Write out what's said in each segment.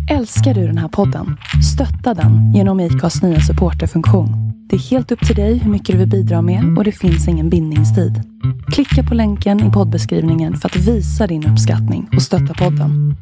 Älskar du den här podden? Stötta den genom IKAs nya supporterfunktion. Det är helt upp till dig hur mycket du vill bidra med och det finns ingen bindningstid. Klicka på länken i poddbeskrivningen för att visa din uppskattning och stötta podden.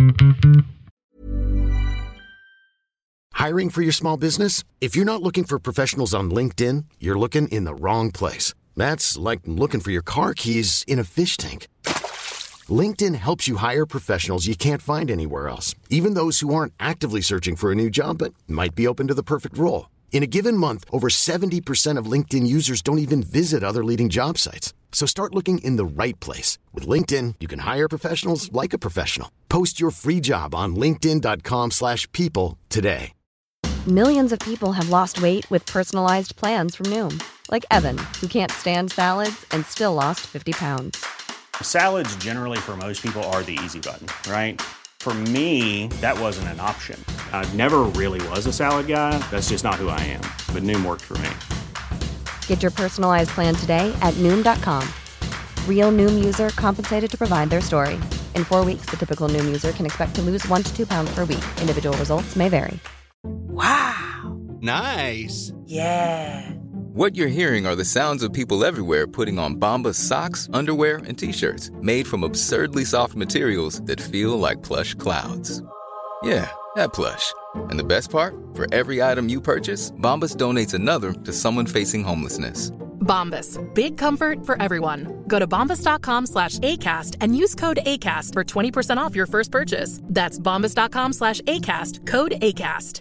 Hiring for your small business? If you're not looking for professionals on LinkedIn, you're looking in the wrong place. That's like looking for your car keys in a fish tank. LinkedIn helps you hire professionals you can't find anywhere else, even those who aren't actively searching for a new job but might be open to the perfect role. In a given month, over 70% of LinkedIn users don't even visit other leading job sites. So start looking in the right place. With LinkedIn, you can hire professionals like a professional. Post your free job on linkedin.com/people today. Millions of people have lost weight with personalized plans from Noom. Like Evan, who can't stand salads and still lost 50 pounds. Salads generally for most people are the easy button, right? For me, that wasn't an option. I never really was a salad guy. That's just not who I am. But Noom worked for me. Get your personalized plan today at Noom.com. Real Noom user compensated to provide their story. In 4 weeks, the typical Noom user can expect to lose 1 to 2 pounds per week. Individual results may vary. Wow. Nice. Yeah. What you're hearing are the sounds of people everywhere putting on Bombas socks, underwear, and T-shirts made from absurdly soft materials that feel like plush clouds. Yeah, that plush. And the best part? For every item you purchase, Bombas donates another to someone facing homelessness. Bombas, big comfort for everyone. Go to bombas.com/ACAST and use code ACAST for 20% off your first purchase. That's bombas.com/ACAST, code ACAST.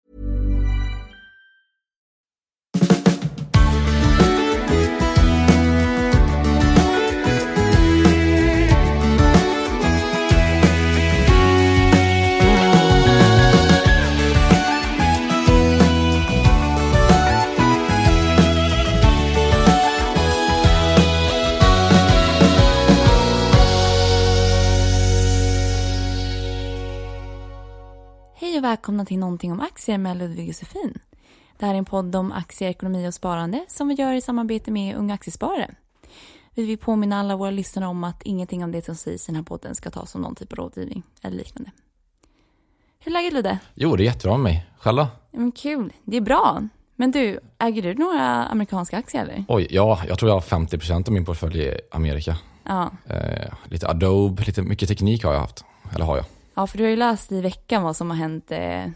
Hej och välkomna till någonting om aktier med Ludvig och Sofin. Det här är en podd om aktier, ekonomi och sparande som vi gör i samarbete med Unga Aktiesparare. Vi vill påminna alla våra lyssnare om att ingenting av det som sägs i den här podden ska tas som någon typ av rådgivning eller liknande. Hur är läget, Ludde? Jo, det är jättebra med mig. Själva? Men kul, det är bra. Men du, äger du några amerikanska aktier eller? Oj, ja, jag tror jag har 50% av min portfölj i Amerika. Ja. Lite Adobe, lite mycket teknik har jag haft. Eller har jag. Ja, för du har ju läst i veckan vad som har hänt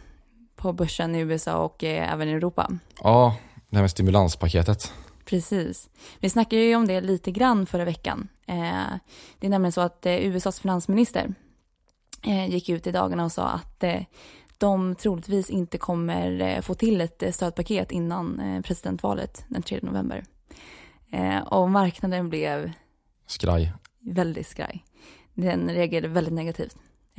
på börsen i USA och även i Europa. Ja, det här med stimulanspaketet. Precis. Vi snackade ju om det lite grann förra veckan. Det är nämligen så att USAs finansminister gick ut i dagarna och sa att de troligtvis inte kommer få till ett stödpaket innan presidentvalet den 3 november. Och marknaden blev skraj. Väldigt skraj. Den reagerade väldigt negativt.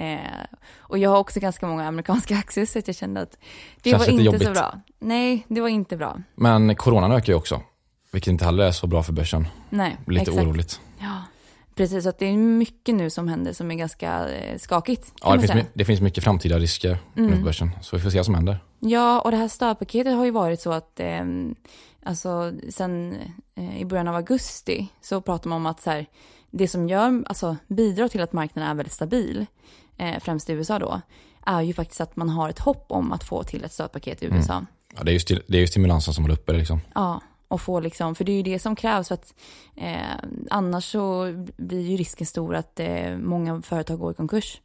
Och jag har också ganska många amerikanska aktier så att jag kände att det var inte jobbigt. Så bra. Nej, det var inte bra. Men coronan ökar ju också, vilket inte heller är så bra för börsen. Nej, lite exakt. Oroligt. Ja, precis. Så att det är mycket nu som händer som är ganska skakigt. Ja, det finns mycket framtida risker nu på börsen. Så vi får se vad som händer. Ja, och det här stödpaketet har ju varit så att alltså, sen i början av augusti så pratar man om att så här, det som bidrar till att marknaden är väldigt stabil, främst i USA då, är ju faktiskt att man har ett hopp om att få till ett stödpaket i USA. Ja, det är ju stimulansen som håller uppe det liksom. Ja, och få liksom, för det är ju det som krävs för att annars så blir ju risken stor att många företag går i konkurs.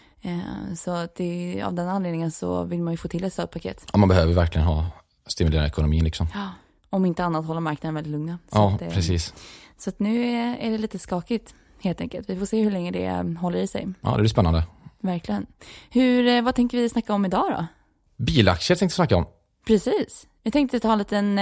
Så att det, av den anledningen så vill man ju få till ett stödpaket. Ja, man behöver verkligen stimulera ekonomin liksom. Ja, om inte annat håller marknaden väldigt lugna. Så ja, att, precis. Så att nu är det lite skakigt helt enkelt. Vi får se hur länge det håller i sig. Ja, det blir spännande. Verkligen. Vad tänker vi snacka om idag då? Bilaktier tänkte jag snacka om. Precis. Jag tänkte ta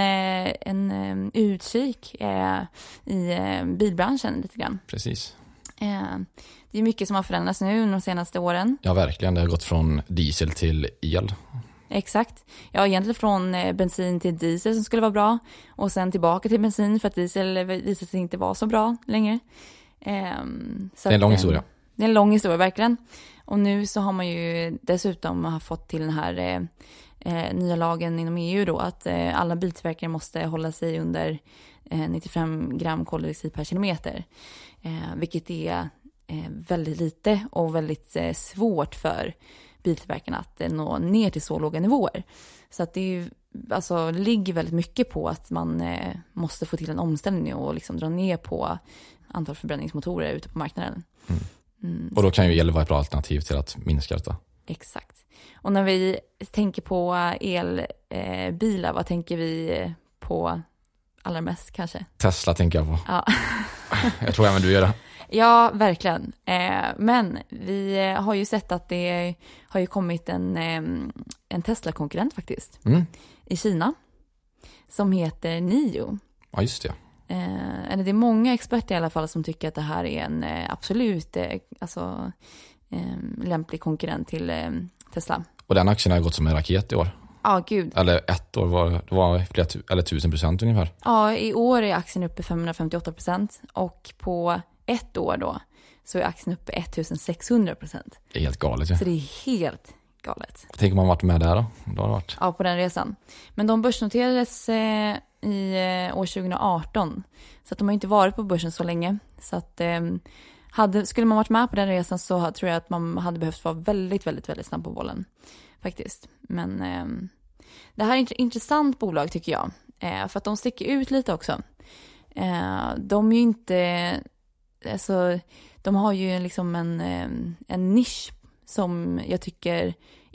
en utkik i bilbranschen lite grann. Precis. Det är mycket som har förändrats nu de senaste åren. Ja, verkligen. Det har gått från diesel till el. Exakt. Ja, egentligen från bensin till diesel som skulle vara bra. Och sen tillbaka till bensin för att diesel visade sig inte vara så bra längre. Så det är en lång historia. Det är en lång historia, verkligen. Och nu så har man ju dessutom fått till den här nya lagen inom EU då, att alla biltillverkare måste hålla sig under 95 gram koldioxid per kilometer. Vilket är väldigt lite och väldigt svårt för biltillverkarna att nå ner till så låga nivåer. Så att det är ju, alltså, ligger väldigt mycket på att man måste få till en omställning och liksom dra ner på antal förbränningsmotorer ute på marknaden. Och då kan ju el vara ett bra alternativ till att minska detta. Exakt. Och när vi tänker på elbilar, vad tänker vi på allra mest kanske? Tesla tänker jag på. Ja. Jag tror även du gör det. Ja, verkligen. Men vi har ju sett att det har ju kommit en Tesla-konkurrent faktiskt i Kina som heter NIO. Ja, just det. Eller det är många experter i alla fall som tycker att det här är en absolut lämplig konkurrent till Tesla. Och den aktien har gått som en raket i år. Ja, gud. Eller ett år var eller 1000% ungefär. Ja, i år är aktien uppe 558% och på ett år då så är aktien uppe 1600%. Det är helt galet. Ja. Så det är helt galet. Tänk om man varit med där då? Då har det varit. Ja, på den resan. Men de börsnoterades i år 2018. Så att de har inte varit på börsen så länge. Så att skulle man varit med på den resan så tror jag att man hade behövt vara väldigt, väldigt, väldigt snabb på bollen. Faktiskt. Men det här är ett intressant bolag tycker jag. För att de sticker ut lite också. De är ju inte... Alltså, de har ju liksom en nisch som jag tycker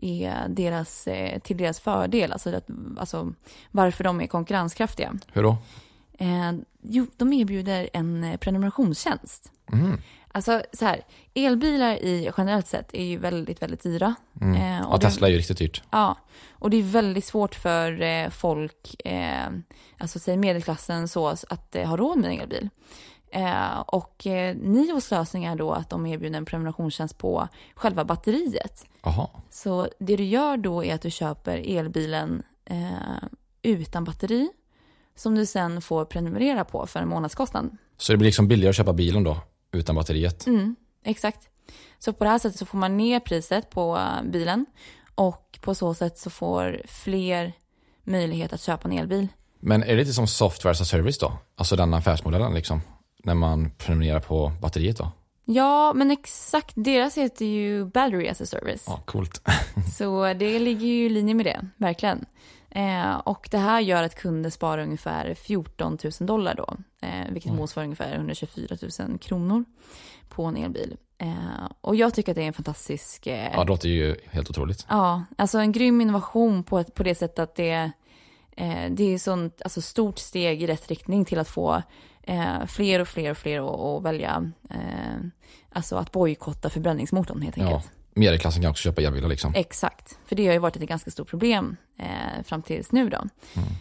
är till deras fördel. Alltså varför de är konkurrenskraftiga. Hur då? Jo, de erbjuder en prenumerationstjänst. Alltså så här, elbilar generellt sett är ju väldigt, väldigt dyra. Och Tesla är ju riktigt dyrt. Ja, och det är väldigt svårt för folk, alltså säg medelklassen så, att ha råd med en elbil. Och Nios lösning är då att de erbjuder en prenumerationstjänst på själva batteriet. Aha. Så det du gör då är att du köper elbilen utan batteri som du sen får prenumerera på för en månadskostnad. Så det blir liksom billigare att köpa bilen då utan batteriet? Exakt. Så på det här sättet så får man ner priset på bilen och på så sätt så får fler möjlighet att köpa en elbil. Men är det lite som software as a service då? Alltså den affärsmodellen liksom? När man prenumererar på batteriet då? Ja, men exakt. Deras heter ju Battery as a Service. Ja, coolt. Så det ligger ju i linje med det, verkligen. Och det här gör att kunder sparar ungefär $14,000 då. Vilket motsvarar ungefär 124 000 kronor på en elbil. Och jag tycker att det är en fantastisk... Ja, det låter ju helt otroligt. Ja, alltså en grym innovation på det sättet att det är sånt alltså stort steg i rätt riktning till att få fler och fler att välja alltså att bojkotta förbränningsmotorn helt enkelt. Ja, medelklassen kan också köpa elbilar liksom. Exakt, för det har ju varit ett ganska stort problem fram tills nu då.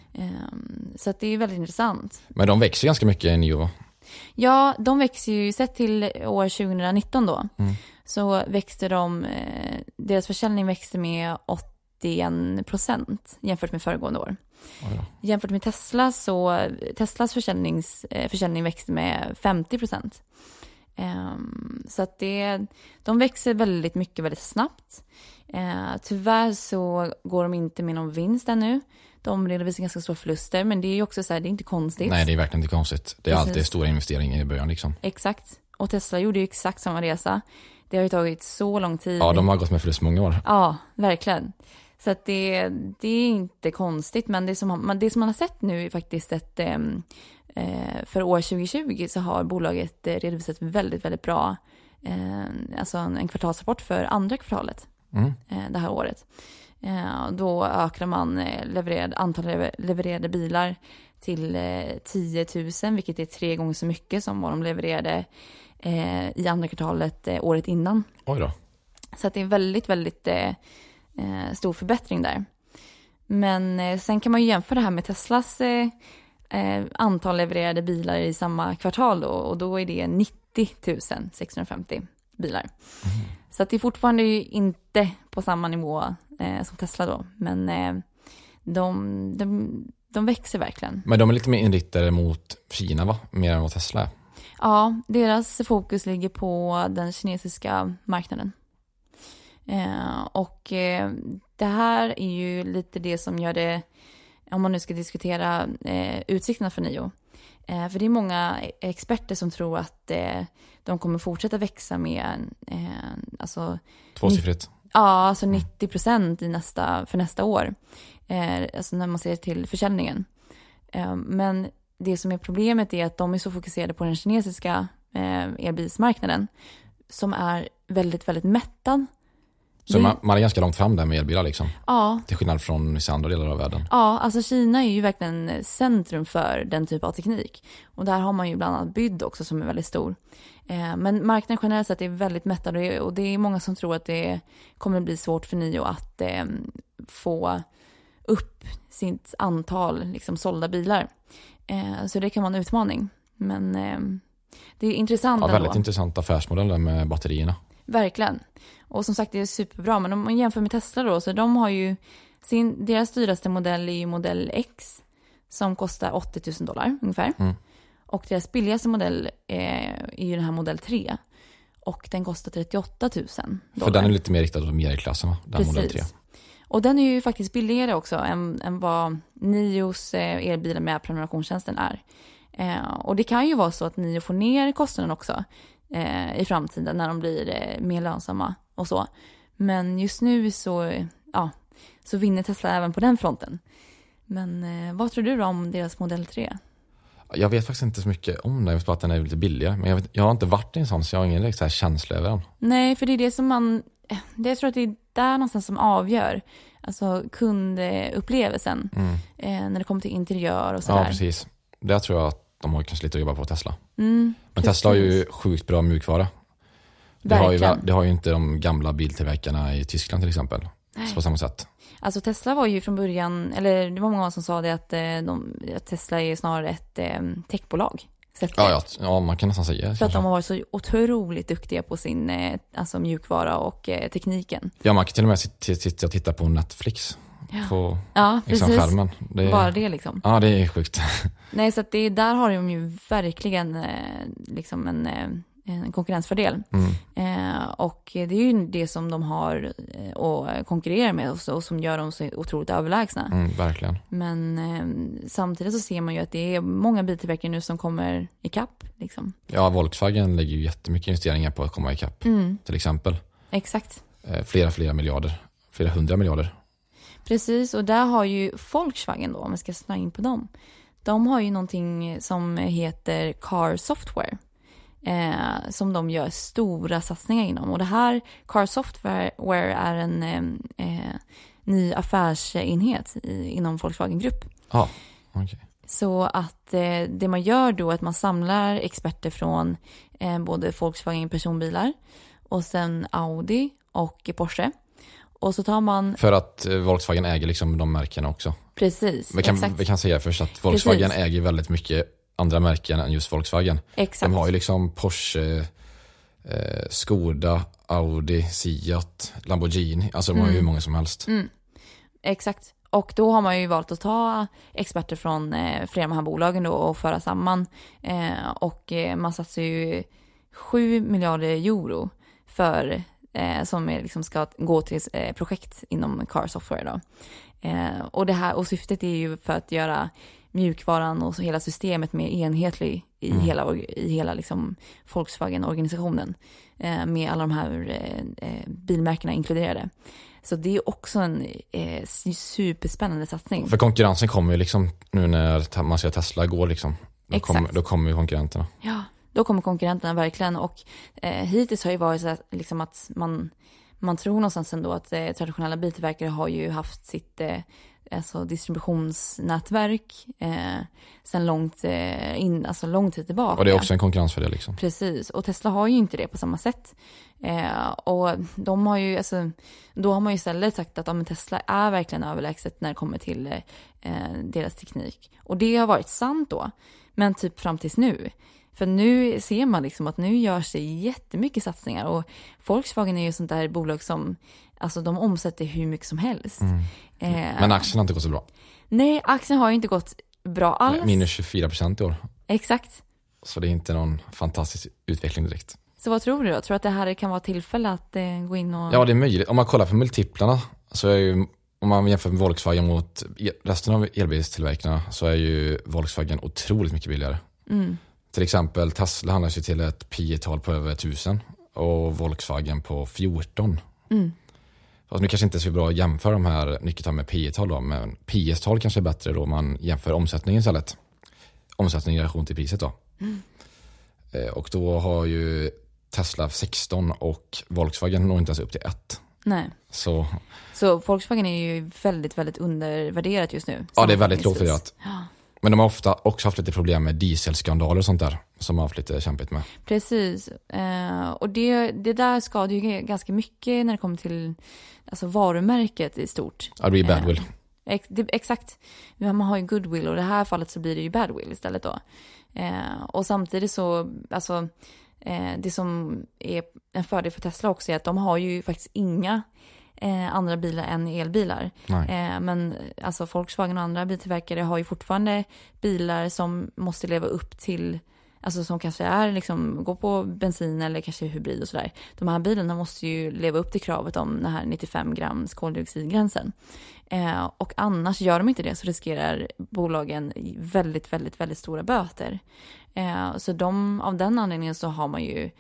Så att det är väldigt intressant. Men de växer ganska mycket i NIO va? Ja, de växer ju, sett till år 2019 då, så växte deras försäljning växte med 81% jämfört med föregående år. Jämfört med Tesla så Teslas försäljning växte med 50%. Så att de växer väldigt mycket, väldigt snabbt. Tyvärr så går de inte med någon vinst ännu. De redovisar ganska stora förluster, men det är ju också så här, det är inte konstigt. Nej, det är verkligen inte konstigt. Det är alltid stora investeringar i början liksom. Exakt. Och Tesla gjorde ju exakt samma resa. Det har ju tagit så lång tid. Ja, de har gått med förlust många år. Ja, verkligen. Så att det är inte konstigt, men det som man har sett nu är faktiskt att för år 2020 så har bolaget redovisat väldigt, väldigt bra alltså en kvartalsrapport för andra kvartalet det här året. Då ökar man antal levererade bilar till 10 000, vilket är 3 gånger så mycket som vad de levererade i andra kvartalet året innan. Oj då. Så att det är väldigt, väldigt stor förbättring där. Men sen kan man ju jämföra det här med Teslas antal levererade bilar i samma kvartal då, och då är det 90 650 bilar. Så att det är fortfarande ju inte på samma nivå som Tesla då, men de växer verkligen. Men de är lite mer inriktade mot Kina va? Mer än vad Tesla är. Ja, deras fokus ligger på den kinesiska marknaden. Och det här är ju lite det som gör det, om man nu ska diskutera utsikterna för NIO. För det är många experter som tror att de kommer fortsätta växa med alltså tvåsiffrigt. Ja, alltså 90% för nästa år. Alltså när man ser till försäljningen. Men det som är problemet är att de är så fokuserade på den kinesiska elbilsmarknaden som är väldigt, väldigt mättad. Så man är ganska långt fram där med elbilar liksom. Ja. Till skillnad från vissa andra delar av världen. Ja, alltså Kina är ju verkligen centrum för den typ av teknik. Och där har man ju bland annat BYD också som är väldigt stor. Men marknaden generellt sett är väldigt mättad och det är många som tror att det kommer bli svårt för NIO att få upp sitt antal liksom sålda bilar. Så det kan vara en utmaning. Men det är intressant. Ja, väldigt intressant affärsmodell där med batterierna. Verkligen. Och som sagt, det är superbra. Men om man jämför med Tesla då, så de har ju deras dyraste modell är ju modell X som kostar $80,000 ungefär. Och deras billigaste modell är ju den här modell 3. Och den kostar $38,000. För den är lite mer riktad åt medelklassen, den modell 3. Och den är ju faktiskt billigare också än vad NIOs elbilar med prenumerationstjänsten är. Och det kan ju vara så att NIO får ner kostnaden också i framtiden när de blir mer lönsamma och så. Men just nu så vinner Tesla även på den fronten. Men vad tror du då om deras modell 3? Jag vet faktiskt inte så mycket om den, just på att den är lite billigare. Men jag har inte varit i en sån, så jag har ingen så här känsla över den. Nej, för det är det som jag tror att det är där någonstans som avgör. Alltså kundupplevelsen när det kommer till interiör och sådär. Ja, precis. Det tror jag att de har kanske lite att jobba på Tesla. Men Tesla har ju sjukt bra mjukvara. Det har ju inte de gamla biltillverkarna i Tyskland till exempel. Så på samma sätt. Alltså Tesla var ju från början, eller det var många som sa det att Tesla är snarare ett techbolag. Ja, man kan nästan säga. För att de har varit så otroligt duktiga på sin alltså mjukvara och tekniken. Ja, man kan till och med sitta och titta på Netflix. På precis. Skärmen. Bara det liksom. Ja, det är sjukt. Nej, så att där har de ju verkligen liksom en konkurrensfördel. Och det är ju det som de har att konkurrera med och som gör dem så otroligt överlägsna. Verkligen. Men samtidigt så ser man ju att det är många biltillverkare nu som kommer ikapp. Liksom. Ja, Volkswagen lägger ju jättemycket investeringar på att komma ikapp. Till exempel. Exakt. Flera miljarder. Flera 100 miljarder. Precis, och där har ju Volkswagen då, om man ska snöa in på dem. De har ju någonting som heter Car Software. Som de gör stora satsningar inom. Och det här Car Software är en ny affärsenhet inom Volkswagen Group. Ja, okej. Så att det man gör då är att man samlar experter från både Volkswagen personbilar och sen Audi och Porsche. Och så tar man... För att Volkswagen äger liksom de märkena också. Precis, vi kan säga först att Volkswagen äger väldigt mycket andra märken än just Volkswagen. Exakt. De har ju liksom Porsche, Skoda, Audi, Seat, Lamborghini. Alltså de har ju hur många som helst. Exakt. Och då har man ju valt att ta experter från flera av de här bolagen då och föra samman. Och man satsar ju 7 miljarder euro för... som liksom ska gå till projekt inom Car Software då. Och syftet är ju för att göra mjukvaran och så hela systemet mer enhetlig i hela liksom Volkswagen-organisationen med alla de här bilmärkena inkluderade. Så det är också en superspännande satsning. För konkurrensen kommer ju liksom nu när man ser Tesla går liksom. Då kommer ju konkurrenterna. Ja. Då kommer konkurrenterna verkligen, och hittills har ju varit så här, liksom att man tror någonstans ändå att traditionella biltillverkare har ju haft sitt alltså distributionsnätverk sen lång tid tillbaka. Och det är också en konkurrensfördel liksom. Precis, och Tesla har ju inte det på samma sätt. Och de har ju, alltså, då har man ju istället sagt att Tesla är verkligen överlägset när det kommer till deras teknik. Och det har varit sant då, men typ fram tills nu. För nu ser man liksom att nu görs det jättemycket satsningar, och Volkswagen är ju sånt där bolag som, alltså de omsätter hur mycket som helst. Men aktien har inte gått så bra. Nej, aktien har ju inte gått bra alls. Minus 24% i år. Exakt. Så det är inte någon fantastisk utveckling direkt. Så vad tror du då? Tror du att det här kan vara tillfälle att gå in och... Ja, det är möjligt. Om man kollar på multiplarna så är ju, om man jämför med Volkswagen mot resten av elbilstillverkarna, så är ju Volkswagen otroligt mycket billigare. Till exempel Tesla handlas ju till ett P/tal på över 1000 och Volkswagen på 14. Alltså, det kanske inte är så bra att jämföra de här nyckeltal med P/E-tal då, men PS-tal kanske är bättre då man jämför omsättningen istället. Omsättning i relation till priset då. Och då har ju Tesla 16 och Volkswagen når inte ens upp till 1. Nej. Så Volkswagen är ju väldigt, väldigt undervärderat just nu. Ja, det är väldigt lågt värderat. Ja. Men de har ofta också haft lite problem med dieselskandaler och sånt där som har haft lite kämpigt med. Precis. Och det där skadar ju ganska mycket när det kommer till alltså varumärket i stort. Ja, det blir badwill. Exakt. Man har ju goodwill och i det här fallet så blir det ju badwill istället då. Och samtidigt så, alltså det som är en fördel för Tesla också är att de har ju faktiskt inga andra bilar än elbilar. Men alltså Volkswagen och andra biltillverkare har ju fortfarande bilar som måste leva upp till, alltså som kanske är liksom, går på bensin eller kanske hybrid och sådär. De här bilarna måste ju leva upp till kravet om den här 95 grams koldioxidgränsen. Och annars gör de inte det så riskerar bolagen väldigt, väldigt, väldigt stora böter. Så av den anledningen så har man ju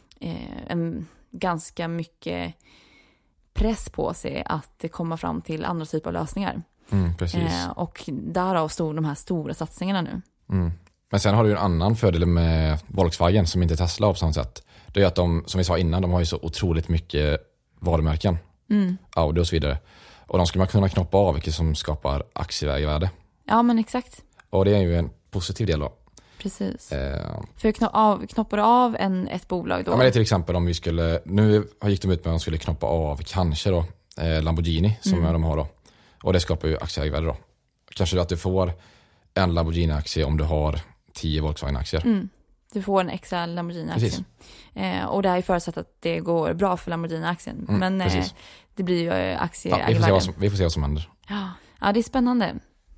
en ganska mycket press på sig att komma fram till andra typer av lösningar. Precis. Och därav de här stora satsningarna nu. Men sen har du ju en annan fördel med Volkswagen som inte Tesla har på samma sätt. Det är att de, som vi sa innan, de har ju så otroligt mycket varumärken. Audi och så vidare. Och de skulle man kunna knoppa av, vilket som skapar aktievärde. Ja, men exakt. Och det är ju en positiv del då. Precis. För knoppar du av ett bolag då? Ja, men det är till exempel om vi skulle, nu gick de ut med att de skulle knoppa av kanske då Lamborghini som de har då. Och det skapar ju aktieägare då. Kanske att du får en Lamborghini-aktie om du har 10 Volkswagen-aktier. Du får en extra Lamborghini-aktie. Och det är ju förutsatt att det går bra för Lamborghini-aktien. Men det blir ju aktieägarvärden. Vi får se vad som händer. Ja, det är spännande.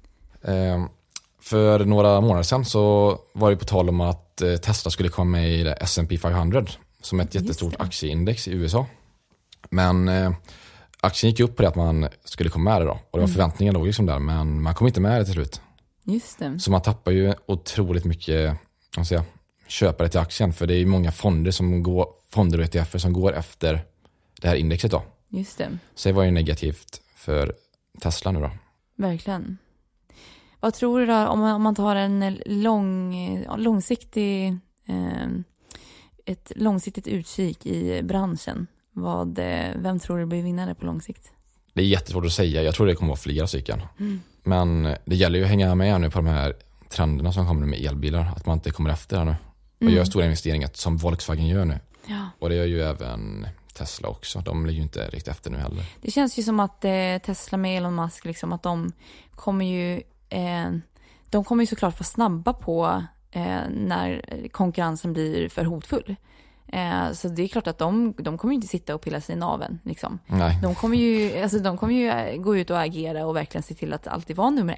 För några månader sedan så var det på tal om att Tesla skulle komma med i det S&P 500 som ett jättestort aktieindex i USA. Men aktien gick upp på det att man skulle komma med det då. Och det var förväntningar låg liksom där, men man kom inte med det till slut. Just det. Så man tappar ju otroligt mycket köpare till aktien. För det är ju många fonder och ETFer som går efter det här indexet då. Just det. Så det var ju negativt för Tesla nu då. Verkligen. Vad tror du då om man tar en ett långsiktigt utkik i branschen? Vem tror du blir vinnare på lång sikt? Det är jättesvårt att säga. Jag tror det kommer att vara flera stycken. Men det gäller ju att hänga med nu på de här trenderna som kommer med elbilar. Att man inte kommer efter här nu. Och gör stora investeringar som Volkswagen gör nu. Ja. Och det gör ju även Tesla också. De ligger ju inte riktigt efter nu heller. Det känns ju som att Tesla med Elon Musk, liksom, att de kommer ju såklart vara snabba på när konkurrensen blir för hotfull. Så det är klart att de kommer ju inte sitta och pilla sig i naveln. Liksom. Nej. De kommer ju gå ut och agera och verkligen se till att alltid vara nummer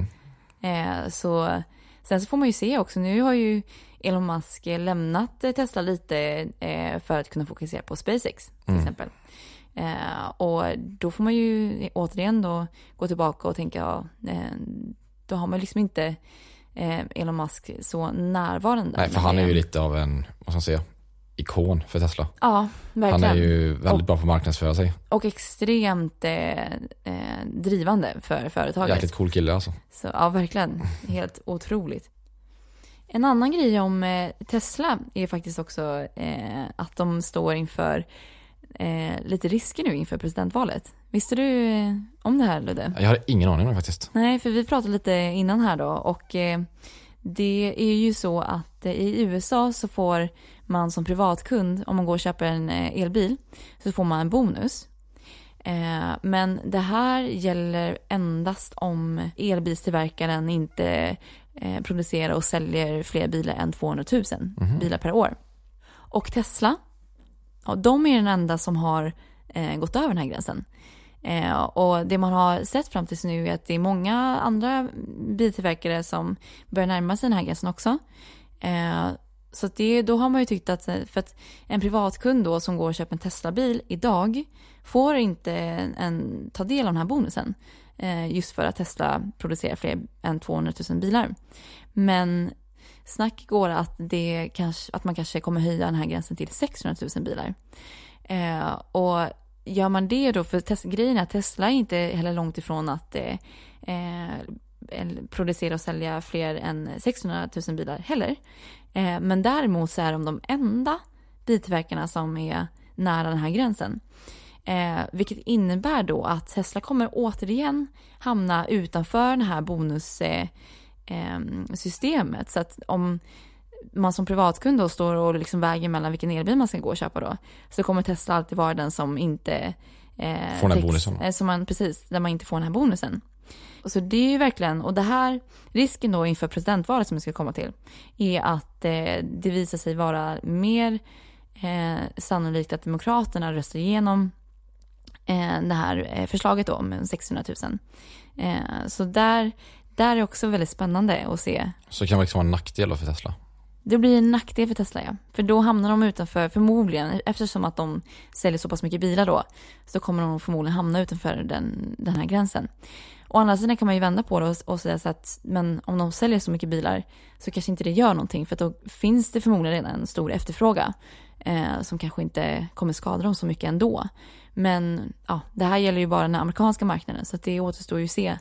1. Sen så får man ju se också, nu har ju Elon Musk lämnat Tesla lite för att kunna fokusera på SpaceX till exempel. Och då får man ju återigen då gå tillbaka och tänka, då har man liksom inte Elon Musk så närvarande. Nej, för han är ju lite av en, vad ska man säga, ikon för Tesla. Ja, verkligen. Han är ju väldigt bra på att marknadsföra sig. Och extremt drivande för företaget. Jäkligt cool kille alltså. Så, ja, verkligen. Helt otroligt. En annan grej om Tesla är faktiskt också att de står inför lite risker nu inför presidentvalet. Visste du om det här, Ludde? Jag har ingen aning om det faktiskt. Nej, för vi pratade lite innan här då. Och det är ju så att i USA så får man som privatkund, om man går och köper en elbil, så får man en bonus. Men det här gäller endast om elbilstillverkaren inte producerar och säljer fler bilar än 200 000 bilar per år. Och Tesla, de är den enda som har gått över den här gränsen. Och det man har sett fram tills nu är att det är många andra biltillverkare som börjar närma sig den här gränsen också. Så att då har man ju tyckt att, för att en privatkund då som går och köper en Tesla-bil idag får inte ta del av den här bonusen. Just för att Tesla producerar fler än 200 000 bilar. Men snack går att man kanske kommer höja den här gränsen till 600 000 bilar. Och gör man det då, för grejen är att Tesla är inte heller långt ifrån att producera och sälja fler än 600 000 bilar heller. Men däremot så är de enda biltillverkarna som är nära den här gränsen. Vilket innebär då att Tesla kommer återigen hamna utanför den här bonussystemet. Så att om man som privatkund då står och liksom väger mellan vilken elbil man ska gå och köpa då, så kommer Tesla alltid vara den som inte får den här bonusen. Precis, där man inte får den här bonusen. Och så det är ju verkligen, och det här risken då inför presidentvalet som vi ska komma till, är att det visar sig vara mer sannolikt att demokraterna röstar igenom det här förslaget då med 600 000. Så där är också väldigt spännande att se. Så kan det liksom vara en nackdel då för Tesla? Det blir en nackdel för Tesla, ja. För då hamnar de utanför, förmodligen, eftersom att de säljer så pass mycket bilar då, så kommer de förmodligen hamna utanför den här gränsen. Å andra sidan kan man ju vända på det och säga så att, men om de säljer så mycket bilar så kanske inte det gör någonting, för att då finns det förmodligen redan en stor efterfråga som kanske inte kommer skada dem så mycket ändå. Men ja, det här gäller ju bara den amerikanska marknaden, så att det återstår ju att se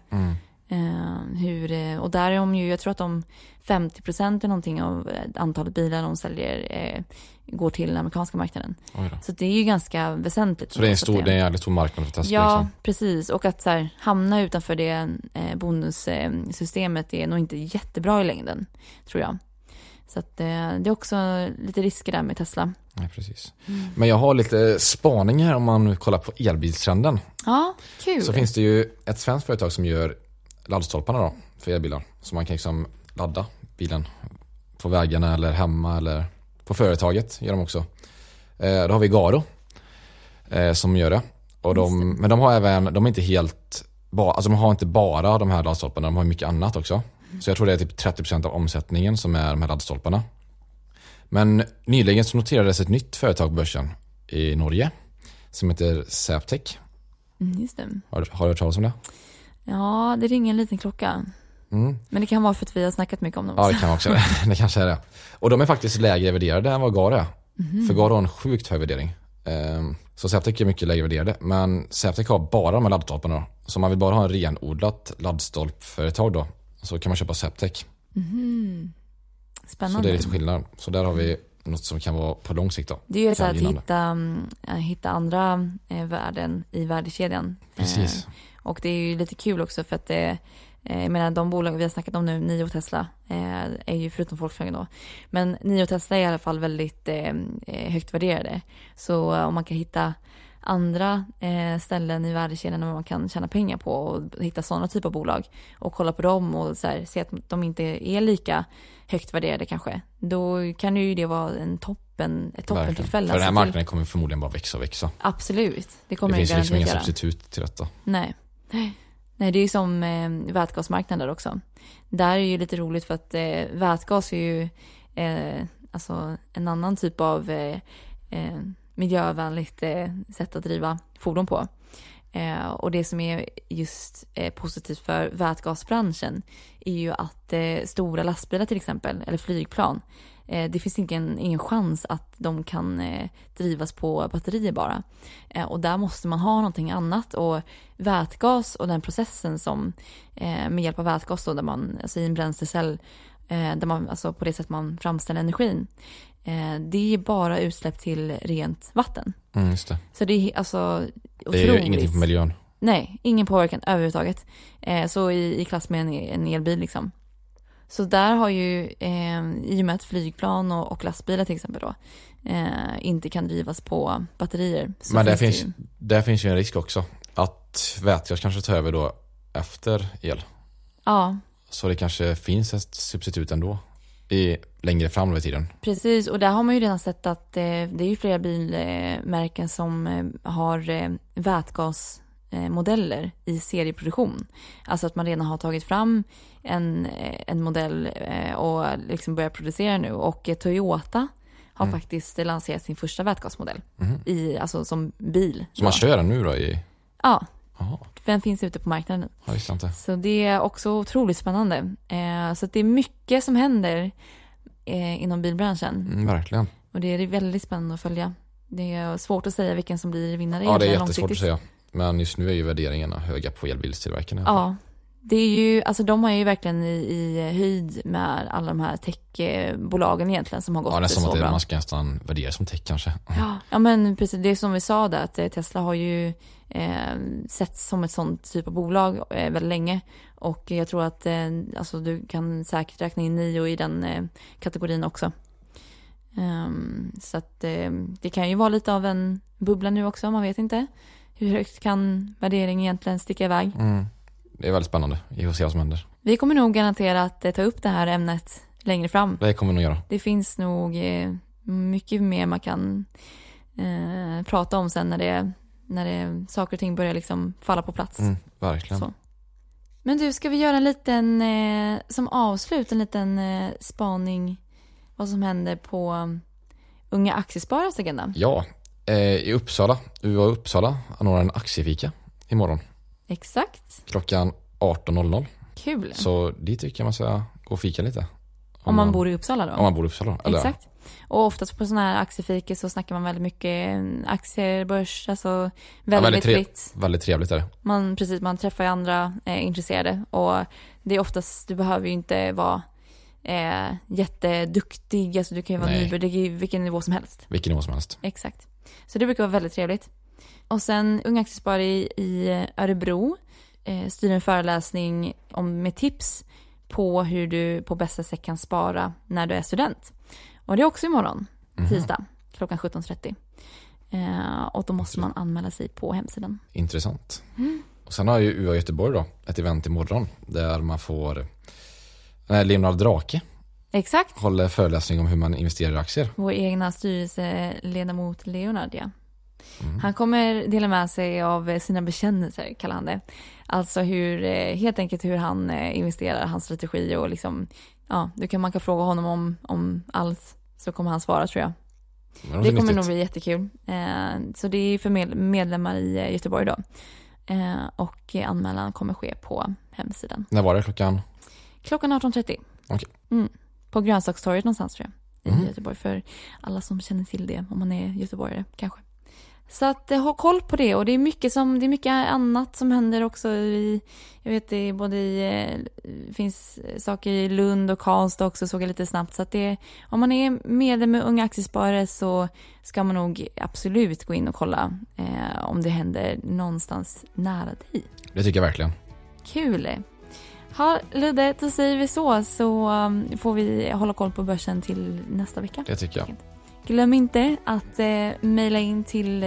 och där är de ju, jag tror att 50% eller någonting av antalet bilar de säljer går till den amerikanska marknaden. Så det är ju ganska väsentligt. Så det är en jävligt stor marknad för Tesla. Ja, liksom. Precis. Och att så här, hamna utanför det bonussystemet är nog inte jättebra i längden, tror jag. Så att det är också lite risker där med Tesla. Ja, precis. Men jag har lite spaning här om man kollar på elbilstrenden. Ja, kul. Så finns det ju ett svenskt företag som gör laddstolparna då för elbilar. Så man kan liksom ladda bilen på vägarna eller hemma eller på företaget gör de också. Då har vi Garo som gör det. Och men de har även, de är inte helt, alltså de har inte bara de här laddstolparna, de har mycket annat också. Så jag tror det är typ 30% av omsättningen som är de här laddstolparna. Men nyligen så noterades ett nytt företag på börsen i Norge som heter Zaptec. Just det. Har du hört talas om det? Ja, det ringer en liten klocka. Men det kan vara för att vi har snackat mycket om dem också. Ja, det kan också det kanske är det. Och de är faktiskt lägre värderade än vad Garo är. För Garo har en sjukt hög värdering. Så Zaptec är mycket lägre värderade. Men Zaptec har bara de här laddstolparna då. Så om man vill bara ha en renodlat laddstolpföretag då, så kan man köpa Zaptec. Spännande. Så det är lite skillnad. Så där har vi något som kan vara på lång sikt då. Det är ju så att hitta andra värden i värdekedjan. Precis. Och det är ju lite kul också för att jag menar, de bolag vi har snackat om nu, NIO och Tesla, är ju förutom Volkswagen då. Men NIO och Tesla är i alla fall väldigt högt värderade. Så om man kan hitta andra ställen i värdekedjan där man kan tjäna pengar på och hitta sådana typer av bolag och kolla på dem och så här, se att de inte är lika högt värderade kanske, då kan ju det vara ett toppentillfälle. För den här marknaden kommer förmodligen bara växa. Absolut. Det finns liksom inga substitut till detta. Nej, det är ju som vätgasmarknaden också. Där är ju lite roligt för att vätgas är ju alltså en annan typ av miljövänligt sätt att driva fordon på. Och det som är just positivt för vätgasbranschen är ju att stora lastbilar till exempel, eller flygplan, det finns ingen chans att de kan drivas på batterier bara. Och där måste man ha någonting annat, och vätgas och den processen som med hjälp av vätgas då, där man, alltså i en bränslecell, där man, alltså på det sätt man framställer energin, det är bara utsläpp till rent vatten. Just det. Så det är alltså otroligt. Det är ju ingenting på miljön. Nej, ingen påverkan överhuvudtaget. Så i klass med en elbil liksom. Så där har ju i och med att flygplan och lastbilar till exempel då inte kan drivas på batterier. Så men där finns ju en risk också att vätgas kanske tar över då efter el. Ja. Så det kanske finns ett substitut ändå längre fram över tiden. Precis, och där har man ju redan sett att det är ju flera bilmärken som har vätgasmodeller i serieproduktion. Alltså att man redan har tagit fram en modell och liksom börjar producera nu. Och Toyota har faktiskt lanserat sin första vätgasmodell alltså som bil. Så man kör den nu då? Ja. Den finns ute på marknaden nu. Ja, visst inte. Så det är också otroligt spännande. Så det är mycket som händer inom bilbranschen. Verkligen. Och det är väldigt spännande att följa. Det är svårt att säga vilken som blir vinnare. Ja, det är jättesvårt att säga. Men just nu är ju värderingarna höga på elbilstillverkarna. Ja, det är ju, alltså de har ju verkligen i höjd med alla de här techbolagen egentligen som har gått så bra. Ja, nästan som att man ska nästan värdera som tech kanske. Ja, men precis, det är som vi sa där, att Tesla har ju sett som ett sånt typ av bolag väldigt länge. Och jag tror att alltså, du kan säkert räkna in NIO i den kategorin också. Så att det kan ju vara lite av en bubbla nu också, man vet inte. Hur högt kan värderingen egentligen sticka iväg? Det är väldigt spännande. Vi får se vad som händer. Vi kommer nog garanterat ta upp det här ämnet längre fram. Det kommer vi nog göra. Det finns nog mycket mer man kan prata om sen när det saker och ting börjar liksom falla på plats. Verkligen. Så. Men du, ska vi göra en liten, som avslut, en liten spaning vad som händer på Unga Aktiesparares agenda? Ja, i Uppsala. Uppsala anordnar en aktiefika imorgon. Exakt. Klockan 18.00. Kul. Så dit tycker jag man ska gå och fika lite. Om man bor i Uppsala då? Om man bor i Uppsala. Eller? Exakt. Och oftast på sådana här aktiefika så snackar man väldigt mycket aktier, börs, alltså väldigt fritt. Väldigt trevligt är det. Man träffar ju andra intresserade, och det är oftast, du behöver ju inte vara jätteduktig, alltså du kan ju vara nybörjare, vilken nivå som helst. Vilken nivå som helst. Exakt. Så det brukar vara väldigt trevligt. Och sen Unga Aktiesparare i Örebro styr en föreläsning med tips på hur du på bästa sätt kan spara när du är student. Och det är också imorgon, tisdag, klockan 17.30. Och då måste man anmäla sig på hemsidan. Intressant. Och sen har ju UA Göteborg då ett event imorgon där man får Leonard Drake. Exakt. Håller föreläsning om hur man investerar i aktier. Vår egna styrelseledamot Leonard, ja. Han kommer dela med sig av sina bekännelser, kallar han det. Alltså helt enkelt hur han investerar, hans strategi, och liksom, ja, man kan fråga honom om allt, så kommer han svara, tror jag. Det kommer nog bli jättekul. Så det är för medlemmar i Göteborg då. Och anmälan kommer ske på hemsidan. När var det? Klockan 18.30. Okej. På Grönsakstorget någonstans, tror jag, i Göteborg, för alla som känner till det, om man är göteborgare kanske. Så att ha koll på det, och det är mycket annat som händer också jag vet det finns saker i Lund och Karlstad också, såg jag lite snabbt, så att om man är medlem med Unga Aktiesparare så ska man nog absolut gå in och kolla om det händer någonstans nära dig. Det tycker jag verkligen. Kul. Ja, Ludde, då säger vi så får vi hålla koll på börsen till nästa vecka. Det tycker jag. Glöm inte att mejla in till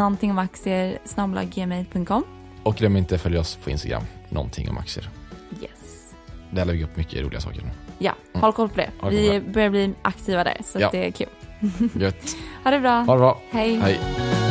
någontingomaktier@gmail.com. Och glöm inte att följa oss på Instagram, någonting om aktier. Yes. Där lägger vi upp mycket roliga saker nu. Ja, håll koll på det. Vi börjar bli aktiva där, så det är kul. Gött. Ha det bra. Ha det bra. Hej. Hej.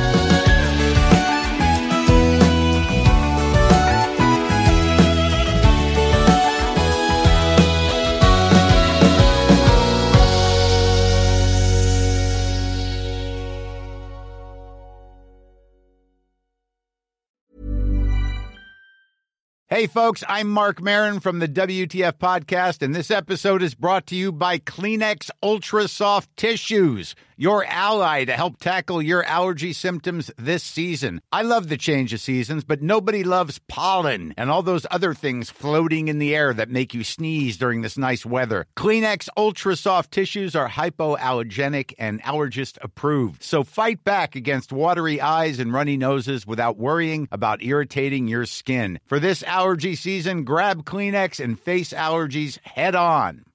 Hey, folks, I'm Mark Maron from the WTF Podcast, and this episode is brought to you by Kleenex Ultra Soft Tissues, your ally to help tackle your allergy symptoms this season. I love the change of seasons, but nobody loves pollen and all those other things floating in the air that make you sneeze during this nice weather. Kleenex Ultra Soft Tissues are hypoallergenic and allergist approved, so fight back against watery eyes and runny noses without worrying about irritating your skin. For this allergy season, grab Kleenex and face allergies head on.